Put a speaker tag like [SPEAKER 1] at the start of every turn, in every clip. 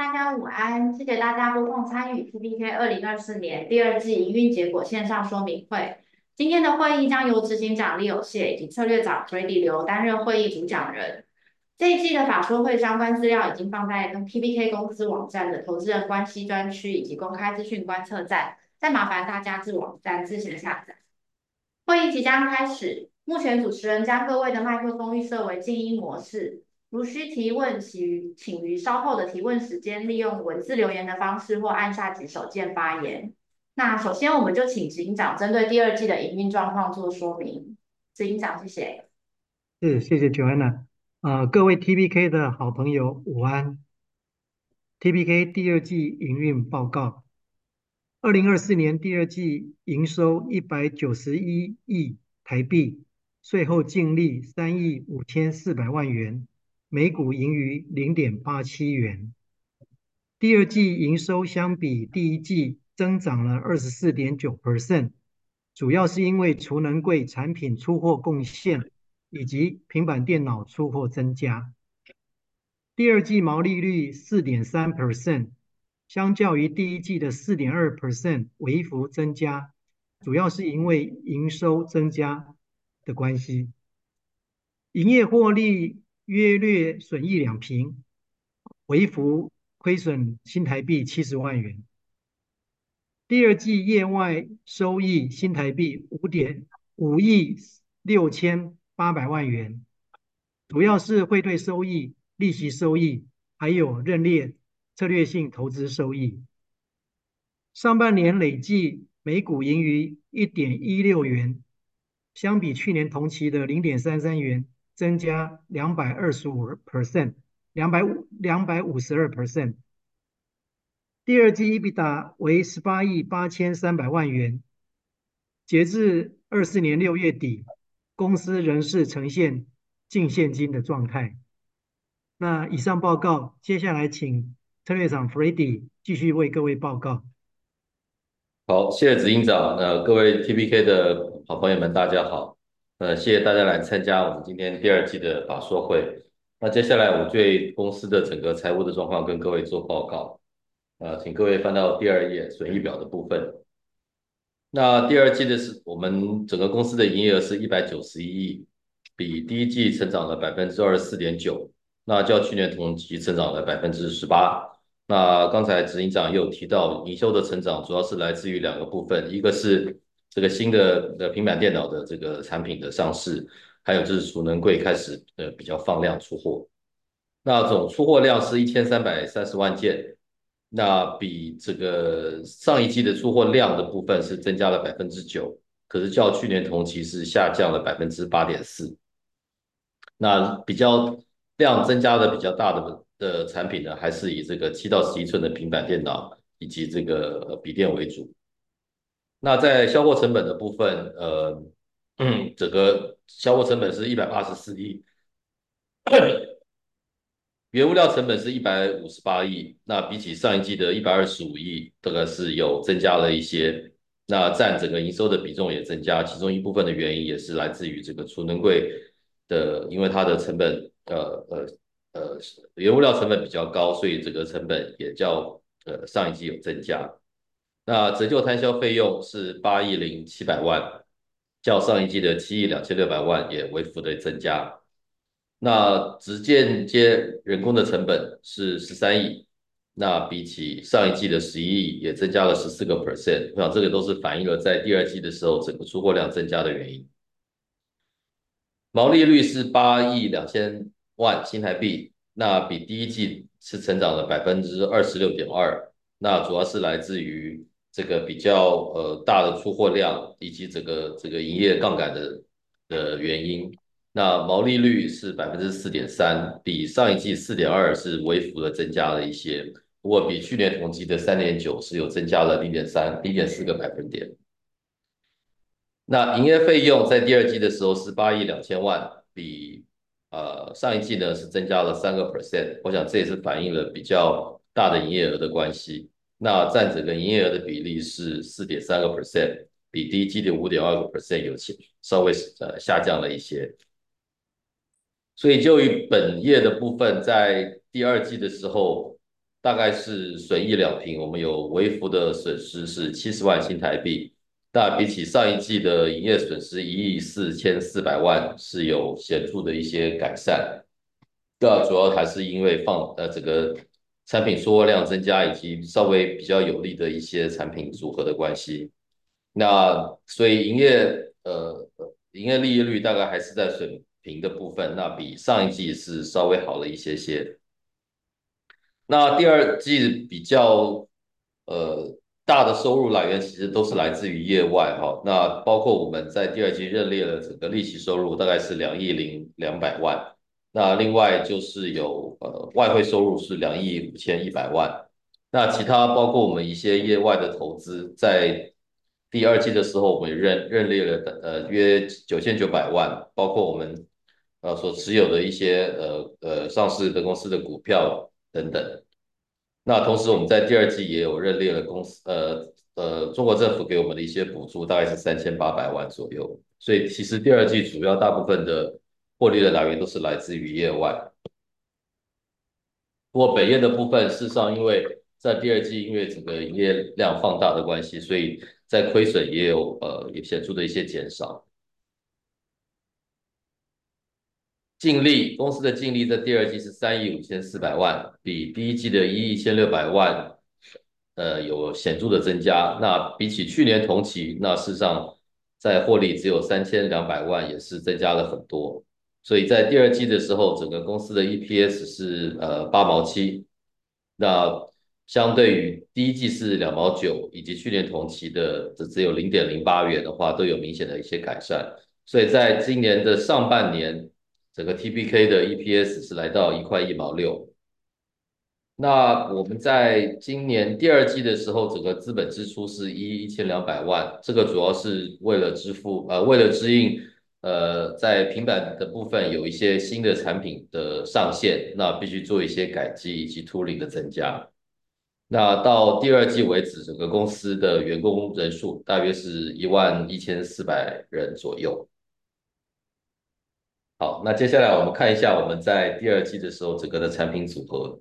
[SPEAKER 1] 大家午安，谢谢大家拨空参与 TPK 2024年第二季营运结果线上说明会。今天的会议将由执行长李有谢以及策略长 Freddy 刘担任会议主讲人。这一季的法说会相关资料已经放在跟 TPK 公司网站的投资人关系专区以及公开资讯观测站，再麻烦大家至网站自行下载。会议即将开始，目前主持人将各位的麦克风预设为静音模式。如需提问，请于稍后的提问时间利用文字留言的方式或按下举手键发言。那首先我们就请执行长针对第二季的营运状况做说明。执行长，谢谢。
[SPEAKER 2] 谢谢 Joanna。各位 TBK 的好朋友，午安。TBK 第二季营运报告，2024年第二季营收191亿台币，税后净利3亿5400万元，每股盈余0.87元。第二季营收相比第一季增长了24.9%，主要是因为储能柜产品出货贡献以及平板电脑出货增加。第二季毛利率4.3%，相较于第一季的4.2%微幅增加，主要是因为营收增加的关系。营业获利约略损益2平，微幅亏损新台币70万元。第二季业外收益新台币5亿6800万元，主要是汇兑收益、利息收益，还有认列策略性投资收益。上半年累计每股盈余1.16元，相比去年同期的0.33元，增加225%，252%。第二季 EBITDA 为18亿8300万元，截至24年6月底，公司仍是呈现净现金的状态。那以上报告，接下来请策略长 Freddy 继续为各位报告。
[SPEAKER 3] 好，谢谢执行长。各位 TPK 的好朋友们，大家好。谢谢大家来参加我们今天第二季的法说会。那接下来我对公司的整个财务的状况跟各位做报告。请各位翻到第二页损益表的部分。那第二季我们整个公司的营业额是191亿，比第一季成长了24.9%，那较去年同期成长了18%。那刚才执行长也有提到，营收的成长主要是来自于两个部分，一个是这个新的平板电脑的这个产品的上市，还有就是储能柜开始比较放量出货。那总出货量是1330万件，那比这个上一季的出货量的部分是增加了9%，可是较去年同期是下降了8.4%。那比较量增加的比较大的产品呢，还是以这个7到11寸的平板电脑以及这个笔电为主。那在销货成本的部分，整个销货成本是184亿，原物料成本是158亿，那比起上一季的125亿，这个是有增加了一些。那占整个营收的比重也增加，其中一部分的原因也是来自于这个储能柜的，因为它的成本呃原物料成本比较高，所以这个成本也较上一季有增加。那折旧摊销费用是8亿0700万，较上一季的7亿2600万也微幅的增加。那直间接人工的成本是13亿，那比起上一季的11亿也增加了14%。我想这个都是反映了在第二季的时候整个出货量增加的原因。毛利率是8亿2000万新台币，那比第一季是成长了26.2%。那主要是来自于这个比较大的出货量以及这个营业杠杆的原因。那毛利率是4.3%，比上一季4.2是微幅的增加了一些，不过比去年同期的3.9是有增加了0.4个百分点。那营业费用在第二季的时候是8亿2000万，比上一季呢是增加了3%，我想这也是反映了比较大的营业额的关系。那占整个营业额的比例是4.3%，比第一季的5.2%稍微下降了一些。所以就于本业的部分，在第二季的时候， 大概是损益两平，我们有微幅的损失是70万新台币。那比起上一季的营业损失1亿4400万是有显著的一些改善。主要还是因为这个产品出货量增加，以及稍微比较有利的一些产品组合的关系。那所以营业利益率大概还是在水平的部分，那比上一季是稍微好了一些些。那第二季比较大的收入来源其实都是来自于业外哈，那包括我们在第二季认列了整个利息收入大概是2亿0200万，那另外就是有外汇收入是2亿5100万，那其他包括我们一些业外的投资，在第二季的时候我们也认列了约9900万，包括我们所持有的一些上市的公司的股票等等。那同时我们在第二季也有认列了中国政府给我们的一些补助，大概是3800万左右。所以其实第二季主要大部分的获利的来源都是来自于业外。不过本业的部分，事实上因为在第二季因为整个营业量放大的关系，所以在亏损也显著的一些减少。公司的净利在第二季是3亿5400万，比第一季的1亿1600万，有显著的增加。那比起去年同期，那事实上在获利只有3200万，也是增加了很多。所以在第二季的时候，整个公司的 EPS 是8毛7，那相对于第一季是2毛9，以及去年同期的只有0.08元的话，都有明显的一些改善。所以在今年的上半年，整个 TBK 的 EPS 是来到1块1毛6。那我们在今年第二季的时候，整个资本支出是1200万，这个主要是为了支应在平板的部分有一些新的产品的上线，那必须做一些改机以及 tooling 的增加。那到第二季为止，整个公司的员工人数大约是11400人左右。好，那接下来我们看一下我们在第二季的时候整个的产品组合。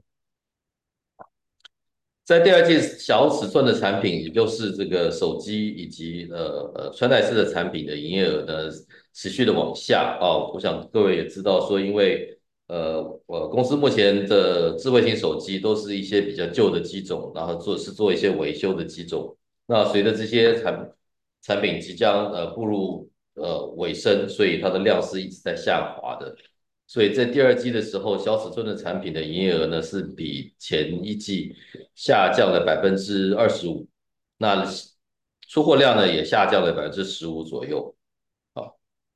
[SPEAKER 3] 在第二季小尺寸的产品，也就是这个手机以及穿戴式的产品的营业额呢，持续的往下哦。我想各位也知道说，因为公司目前的智慧型手机都是一些比较旧的机种，然后做一些维修的机种。那随着这些产品即将步入尾声，所以它的量是一直在下滑的。所以在第二季的时候，小尺寸的产品的营业额呢是比前一季下降了25%，那出货量呢也下降了15%左右。好，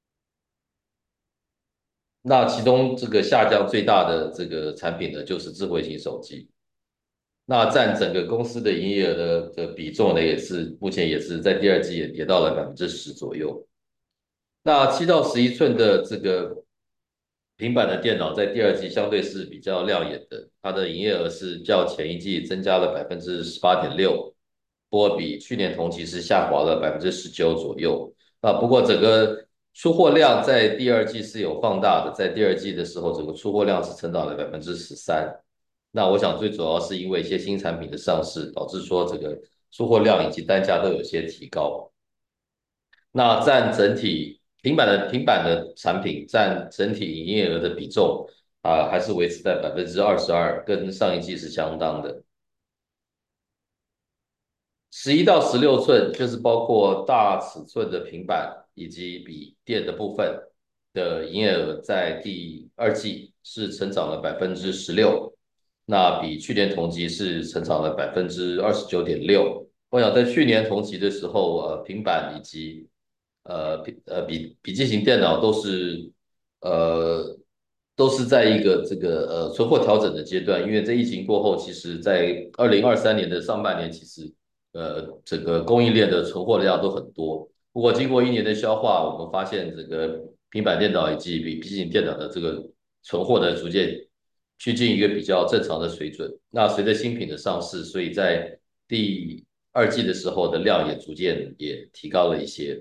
[SPEAKER 3] 那其中这个下降最大的这个产品呢，就是智慧型手机。那占整个公司的营业额的比重呢，目前也是在第二季也跌到了10%左右。那7到11寸的这个平板的电脑在第二季相对是比较亮眼的，它的营业额是较前一季增加了18.6%，不过比去年同期是下滑了19%左右。不过整个出货量在第二季是有放大的，在第二季的时候，整个出货量是成长了13%。那我想最主要是因为一些新产品的上市，导致说这个出货量以及单价都有些提高。那占整体平板的产品占整体营业额的比重还是维持在22%，跟上一季是相当的。11到16寸就是包括大尺寸的平板以及笔电的部分的营业额，在第二季是成长了16%，那比去年同期是成长了29.6%。我想在去年同期的时候，平板以及笔记型电脑呃都是在一个这个存货调整的阶段，因为在疫情过后，其实在2023年的上半年，其实整个供应链的存货量都很多。不过经过一年的消化，我们发现这个平板电脑以及笔记型电脑的这个存货呢，逐渐趋近一个比较正常的水准。那随着新品的上市，所以在第二季的时候的量也逐渐也提高了一些。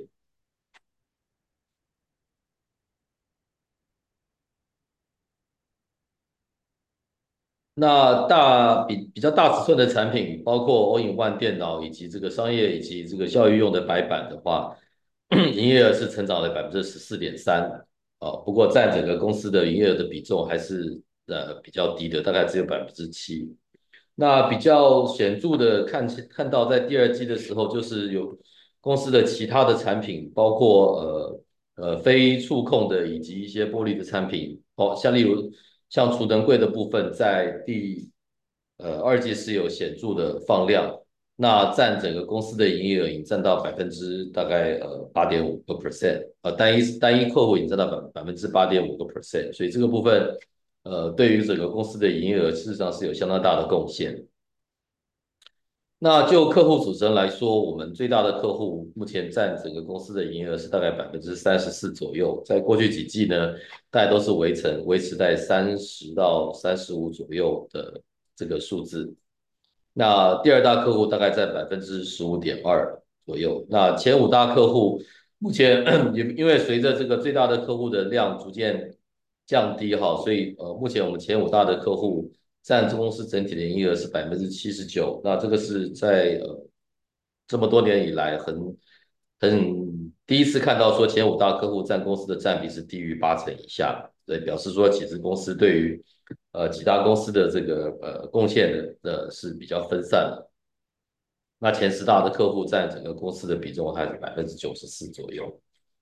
[SPEAKER 3] 那比较大尺寸的产品，包括 All-in-One 电脑以及这个商业以及这个教育用的白板的话，营业额是成长了14.3%，不过占整个公司的营业额的比重还是比较低的，大概只有7%。那比较显著的看到在第二季的时候，就是有公司的其他的产品，包括非触控的以及一些玻璃的产品，像例如像储能柜的部分，在二季是有显著的放量，那占整个公司的营业额已经占到大概8.5%，单一客户已经占到8.5%，所以这个部分对于整个公司的营业额事实上是有相当大的贡献。那就客户组成来说，我们最大的客户目前占整个公司的营业额是大概34%左右，在过去几季呢，大概都是维持在30到35左右的这个数字。那第二大客户大概在15.2%左右。那前五大客户目前也因为随着这个最大的客户的量逐渐降低哈，所以目前我们前五大的客户占公司整体的营业额是79%。那这个是在这么多年以来第一次看到说前五大客户占公司的占比是低于8成以下，对，表示说其实公司对于其他公司的这个贡献是比较分散的。那前10大的客户占整个公司的比重还是94%左右。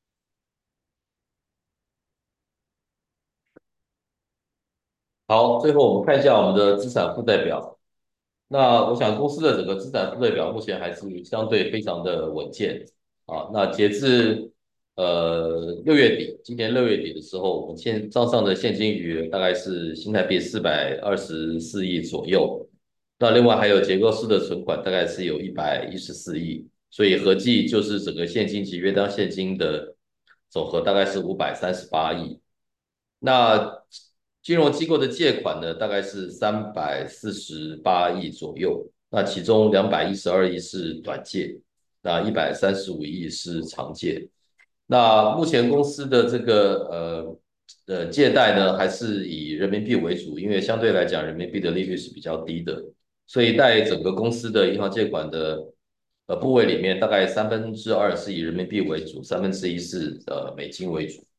[SPEAKER 3] 好，最后我们看一下我们的资产负债表。那我想公司的整个资产负债表目前还是相对非常的稳健啊。那截至今年六月底的时候，我们账上的现金余额大概是新台币424亿左右。那另外还有结构式的存款大概是有114亿，所以合计就是整个现金及约当现金的总和大概是538亿。那金融机构的借款呢，大概是348亿左右，那其中212亿是短借，那135亿是长借。那目前公司的这个借贷呢，还是以人民币为主，因为相对来讲人民币的利率是比较低的，所以在整个公司的银行借款的部位里面，大概2/3是以人民币为主，1/3是美金为主。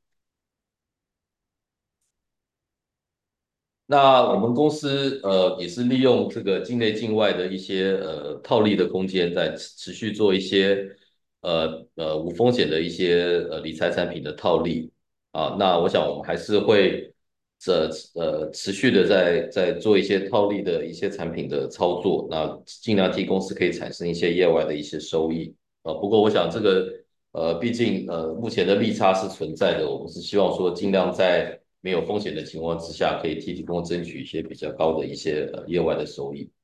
[SPEAKER 3] 那我们公司也是利用这个境内境外的一些套利的空间，在持续做一些无风险的一些理财产品的套利啊。那我想我们还是会持续的在做一些套利的一些产品的操作，那尽量替公司可以产生一些业外的一些收益啊。不过我想这个毕竟目前的利差是存在的，我们是希望说尽量在没有风险的情况之下，可以替提供争取一些比较高的一些业外的收益。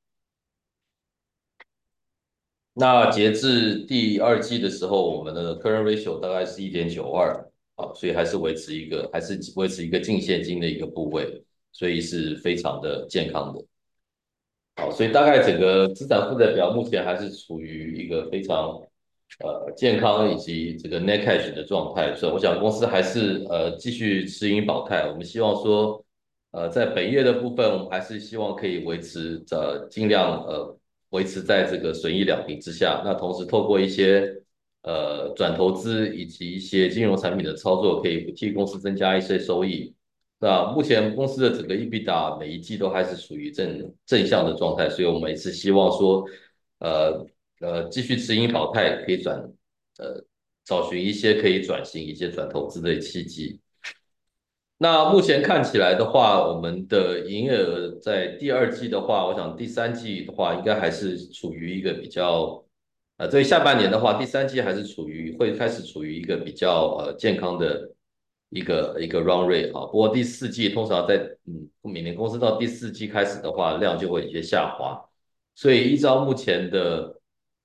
[SPEAKER 3] 那截至第二季的时候，我们的 current ratio 大概是1.92啊，所以还是维持一个净现金的一个部位，所以是非常的健康的。好，所以大概整个资产负债表目前还是处于一个非常健康以及这个 net cash 的状态，所以我想公司还是继续持盈保泰。我们希望说在本业的部分，我们还是希望可以尽量维持在这个损益两平之下。那同时透过一些转投资以及一些金融产品的操作，可以替公司增加一些收益。那目前公司的整个 EBITDA 每一季都还是处于正向的状态，所以我们也是希望说，呃继续持盈保泰，可以找寻一些可以转型、一些转投资的契机。那目前看起来的话，我们的营业额在第二季的话，我想第三季的话，应该还是处于一个比较，对下半年的话，第三季还是会开始处于一个比较健康的一个 run rate 啊。不过第四季通常每年公司到第四季开始的话，量就会有些下滑，所以依照目前的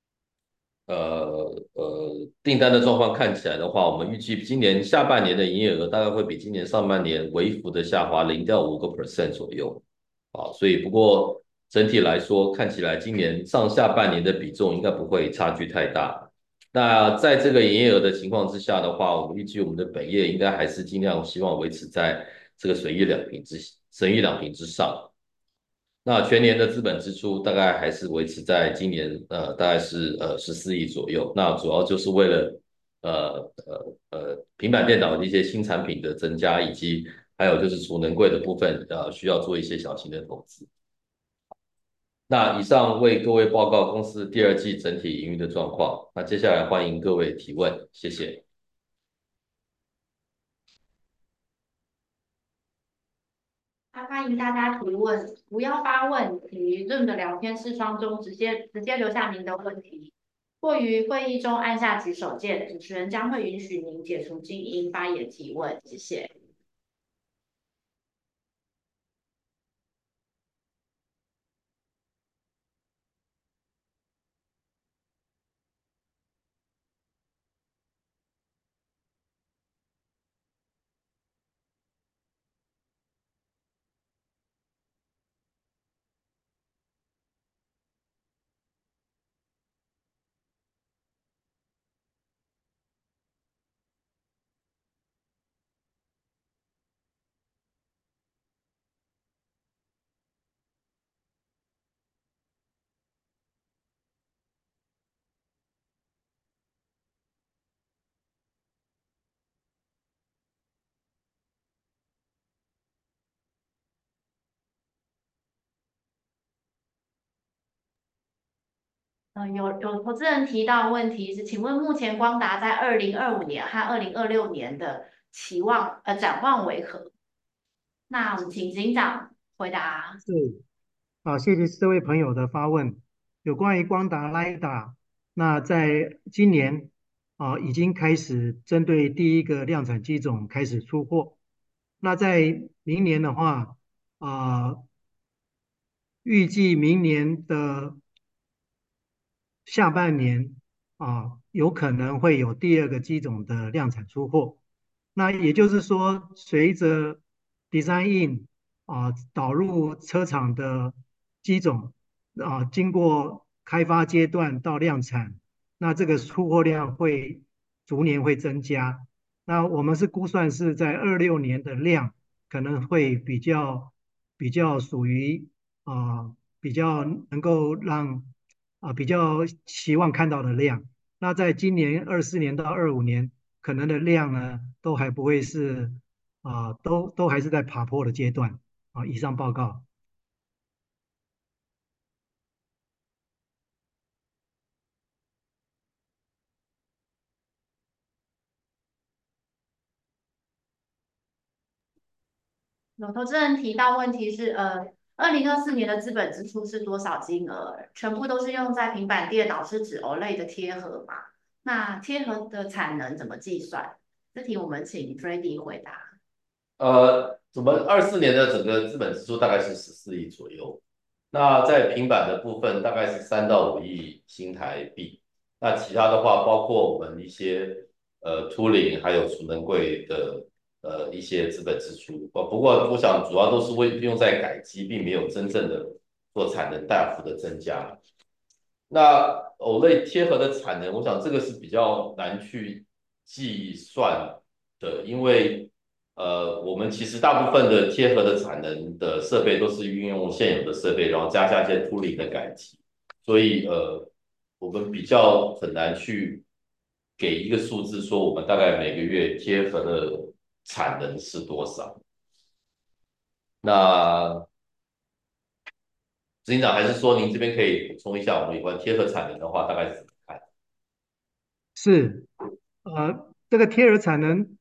[SPEAKER 3] 订单的状况看起来的话，我们预计今年下半年的营业额大概会比今年上半年微幅的下滑0.5%左右啊，所以不过整体来说，看起来今年上下半年的比重应该不会差距太大。那在这个营业额的情况之下的话，我们预计我们的本业应该还是尽量希望维持在这个损益两平之上。 那全年的资本支出大概还是维持在今年大概是14亿左右。那主要就是为了平板电脑的一些新产品的增加，以及还有就是储能柜的部分需要做一些小型的投资。那以上为各位报告公司第二季整体营运的状况。那接下来欢迎各位提问，谢谢。
[SPEAKER 1] 欢迎大家提问，不要发问题，Zoom 的聊天室当中直接留下您的问题，或于会议中按下举手键，主持人将会允许您解除静音发言提问，谢谢。有投资人提到问题是，请问目前光达在2025年和2026年的展望为何？那我们请执行长回答。
[SPEAKER 2] 是。谢谢这位朋友的发问。有关于光达 LiDAR，那在今年已经开始针对第一个量产机种开始出货。那在明年的话，啊、预计明年的下半年有可能会有第二个机种的量产出货。那也就是说，随着 Design In 导入车厂的机种经过开发阶段到量产，那这个出货量会逐年会增加。那我们是估算是在26年的量可能会比较属于比较能够让比较希望看到的量。那在今年24年到25年，可能的量呢都还不会是都还是在爬坡的阶段以上报告。
[SPEAKER 1] 有投资人提到问题是，2024年的资本支出是多少金额？全部都是用在平板电脑是指 OLED 的贴合嘛？那贴合的产能怎么计算？这题我们请 Freddy 回答。
[SPEAKER 3] 我们24年的整个资本支出大概是14亿左右。那在平板的部分大概是3到5亿新台币。那其他的话，包括我们一些tooling还有储能柜的一些资本支出。不过我想主要都是用在改机，并没有真正的做产能大幅的增加。那偶类贴合的产能，我想这个是比较难去计算的，因为我们其实大部分的贴合的产能的设备都是运用现有的设备，然后加上一些 tooling 的改机，所以我们比较很难去给一个数字，说我们大概每个月贴合的产能是多少。那执行长还是说您这边可以补充一下我们有关贴合产能的话，大概是怎么看？
[SPEAKER 2] 是，这个贴合产能，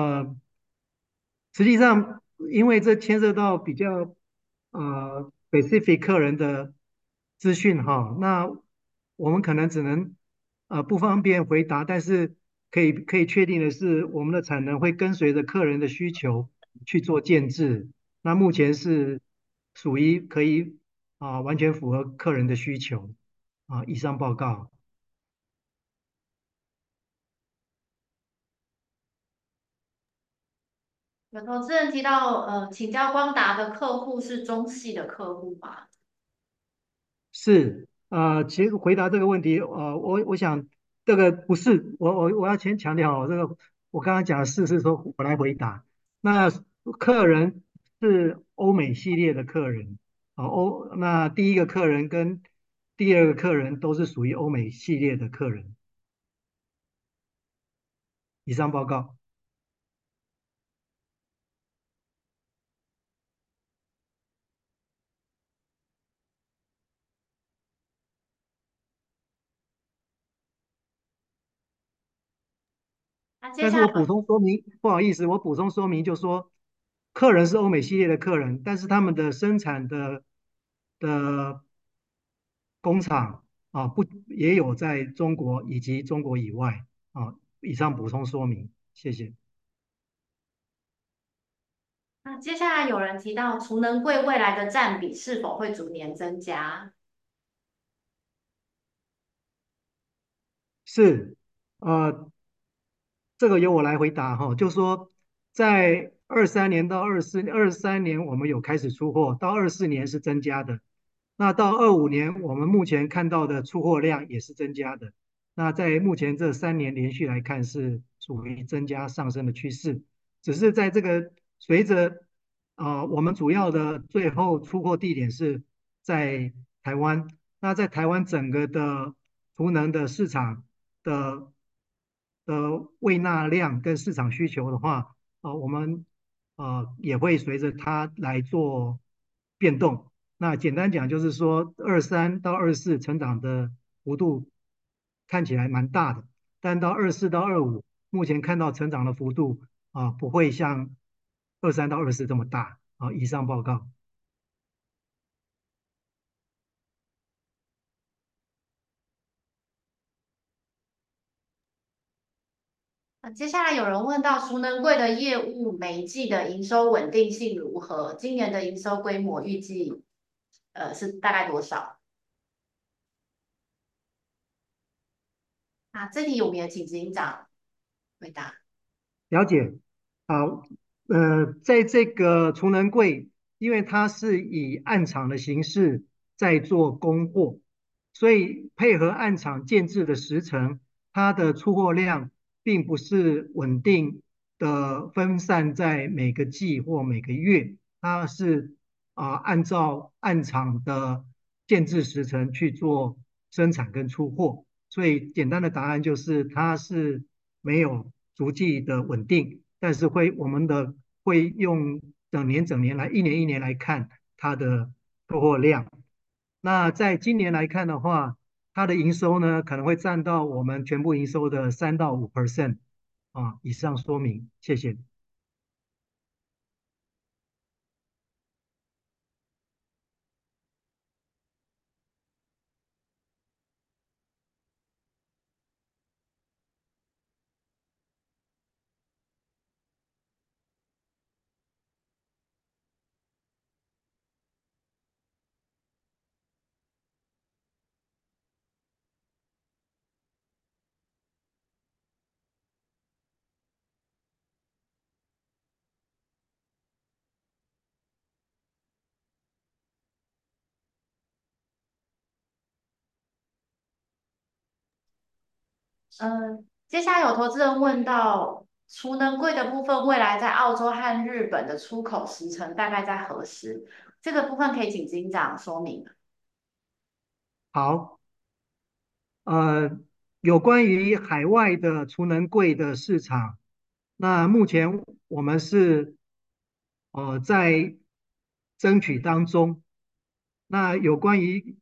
[SPEAKER 2] 实际上因为这牵涉到比较specific 客人的资讯哈，那我们可能只能不方便回答，但是可以确定的是，我们的产能会跟随着客人的需求去做建制。那目前是属于可以完全符合客人的需求以上报告。
[SPEAKER 1] 有投资人提到，请教光达的客户是中系的客户吗？
[SPEAKER 2] 是，其实回答这个问题，我想这个不是，我要先强调哦，这个我刚刚讲的是说我来回答。那客人是欧美系列的客人那第一个客人跟第二个客人都是属于欧美系列的客人。以上报告。
[SPEAKER 1] 那接
[SPEAKER 2] 但是我补
[SPEAKER 1] 下来
[SPEAKER 2] 充说明，不好意思，我补充说明就说，客人是欧美系列的客人，但是他们的生产的工厂不也有在中国以及中国以外以上补充说明，谢谢。
[SPEAKER 1] 有人提到储能柜未来的占比是否会逐年增加？
[SPEAKER 2] 是，这个由我来回答哈，就说在23年到23年我们有开始出货，到24年是增加的，那到25年我们目前看到的出货量也是增加的，那在目前这3年连续来看是属于增加上升的趋势，只是在这个随着我们主要的最后出货地点是在台湾，那在台湾整个的储能的市场的胃纳量跟市场需求的话，我们也会随着它来做变动。那简单讲就是说，23到24成长的幅度看起来蛮大的，但到24到25，目前看到成长的幅度不会像23到24这么大以上报告。
[SPEAKER 1] 接下来有人问到储能柜的业务每一季的营收稳定性如何？今年的营收规模预计是大概多少？这题我们也请执行长回答。
[SPEAKER 2] 了解，好，在这个储能柜，因为它是以暗场的形式在做供货，所以配合暗场建制的时程，它的出货量并不是稳定的分散在每个季或每个月，它是按照暗场的建制时程去做生产跟出货，所以简单的答案就是它是没有逐季的稳定，但是我们会用整年来一年来看它的出货量。那在今年来看的话，它的营收呢可能会占到我们全部营收的3到5%以上说明，谢谢。
[SPEAKER 1] 接下来有投资人问到储能柜的部分，未来在澳洲和日本的出口时程大概在何时？这个部分可以请执行长说明。
[SPEAKER 2] 好，有关于海外的储能柜的市场，那目前我们是在争取当中。那有关于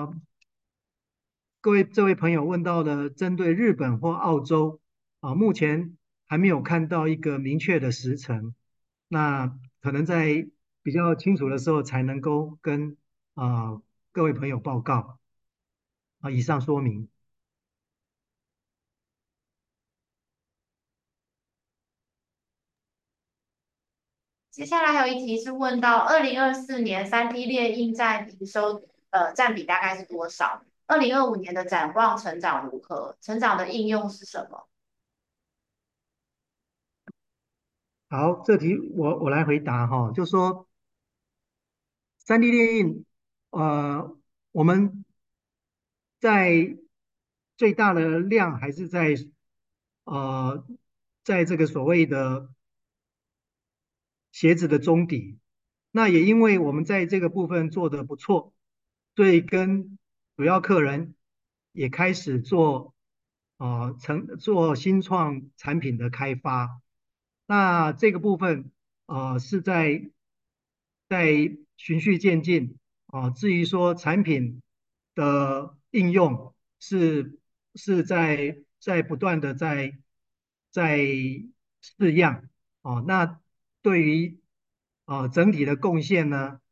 [SPEAKER 2] 这位朋友问到的，针对日本或澳洲目前还没有看到一个明确的时程，那可能在比较清楚的时候才能够跟各位朋友报告以上说明。
[SPEAKER 1] 接下来还有一题是问到2024年3D 列印在营收占比大概是多少？2025年的展望成长如何？成长的应用是什么？
[SPEAKER 2] 好，这题我来回答哈，就说3D 列印，我们在最大的量还是呃在这个所谓的鞋子的中底， 那也因为我们在这个部分做得不错，所以跟主要客人也开始做新创产品的开发。那这个部分是在循序渐进至于说产品的应用是在不断的在试样那对于整体的贡献呢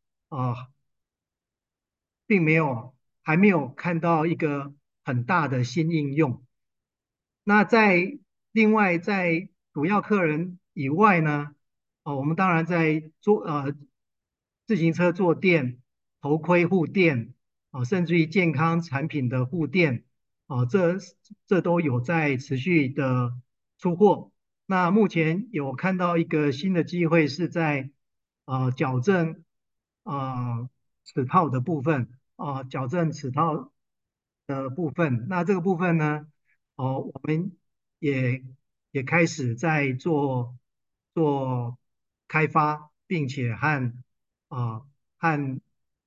[SPEAKER 2] 并没有还没有看到一个很大的新应用。那另外在主要客人以外呢，我们当然在自行车坐垫、头盔护垫甚至于健康产品的护垫这都有在持续的出货。那目前有看到一个新的机会是在矫正齿套的部分矫正齿套的部分。那这个部分呢？我们也也开始在做开发，并且啊、和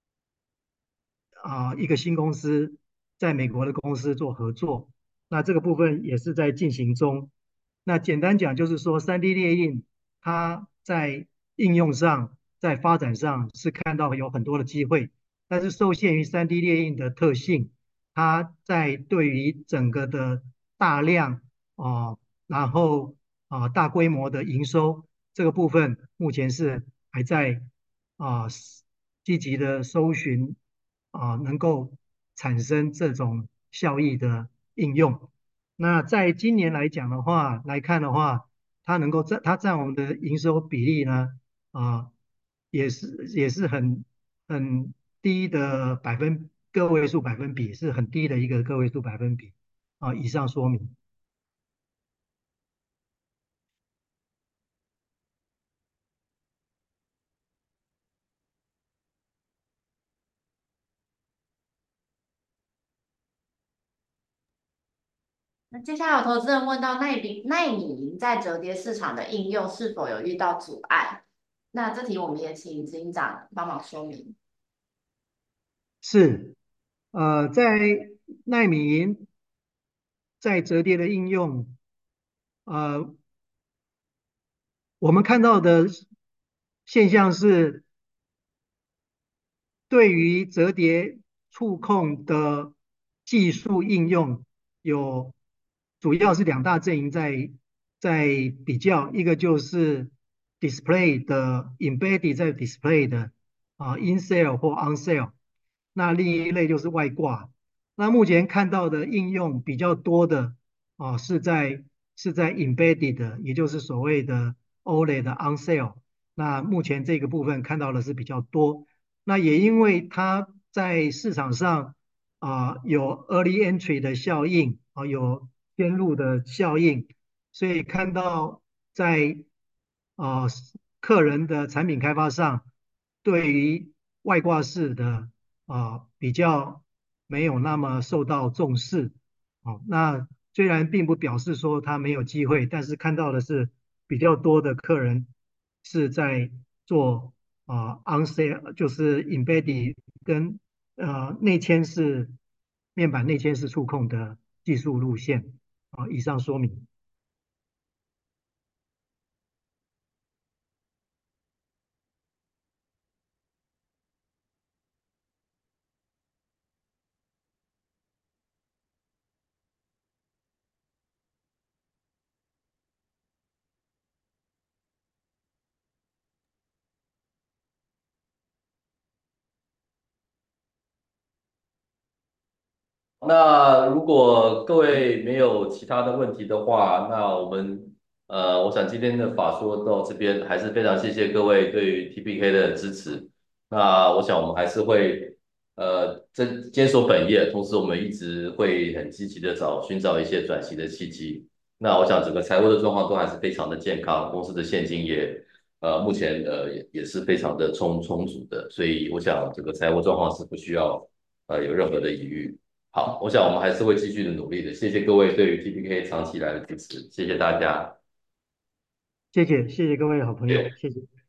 [SPEAKER 2] 一个新公司在美国的公司做合作。那这个部分也是在进行中。那简单讲就是说，3D 列印它在应用上，在发展上是看到有很多的机会，但是受限于 3D 列印的特性，它在对于整个的大量哦，然后大规模的营收这个部分，目前是还在啊积极的搜寻能够产生这种效益的应用。那在今年来讲的话，来看的话，它占我们的营收比例呢啊、也是很低的个位数百分比，是很低的一个个位数百分比以上说明。
[SPEAKER 1] 那接下来有投资人问到奈米银在折叠市场的应用是否有遇到阻碍？那这题我们也请执行长帮忙说明。
[SPEAKER 2] 是在奈米银在折叠的应用，呃，我们看到的现象是，对于折叠触控的技术应用，主要是两大阵营在比较，一个就是 display 的 embedded 在 display 的in cell 或 on cell，那另一类就是外挂。那目前看到的应用比较多的是在 embedded 的，也就是所谓的 OLED 的 on cell。那目前这个部分看到的是比较多。那也因为它在市场上有 early entry 的效应有先入的效应，所以看到在啊、客人的产品开发上，对于外挂式的比较没有那么受到重视那虽然并不表示说它没有机会，但是看到的是比较多的客人是在做on sale，就是 embedded 跟面板内嵌式触控的技术路线以上说明。
[SPEAKER 3] 那如果各位没有其他的问题的话，那我想今天的法说到这边，还是非常谢谢各位对于 TPK 的支持。那我想我们还是会坚守本业，同时我们一直会很积极的寻找一些转型的契机。那我想整个财务的状况都还是非常的健康，公司的现金目前也是非常的充足的，所以我想这个财务状况是不需要有任何的疑虑。好，我想我们还是会继续的努力的。谢谢各位对于 TPK 长期以来的支持，谢谢大家。
[SPEAKER 2] 谢谢各位好朋友，谢谢。